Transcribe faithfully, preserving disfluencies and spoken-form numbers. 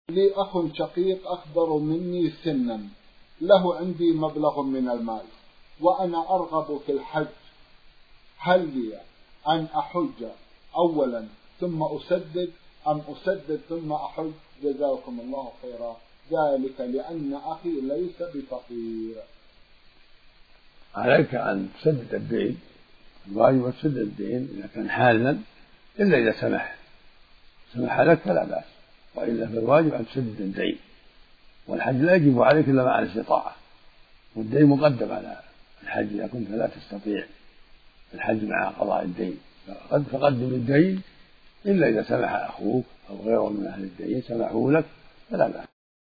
لي أخ شقيق أكبر مني سنا، له عندي مبلغ من المال وأنا أرغب في الحج، هل لي أن أحج أولا ثم أسدد أم أسدد ثم أحج؟ جزاكم الله خيرا، ذلك لأن أخي ليس بفقير. عليك أن تسدد الدين، الواجب تسدد الدين إذا كان حالا، إلا إذا سمح سمح لك فلا بأس، وإلا فالواجب أن تسدد الدين، والحج لا يجب عليك إلا مع الاستطاعة، والدين مقدم على الحج إذا كنت لا تستطيع الحج مع قضاء الدين، فقدم الدين إلا إذا سمح أخوك أو غيره من أهل الدين سمحوا لك فلا بأس.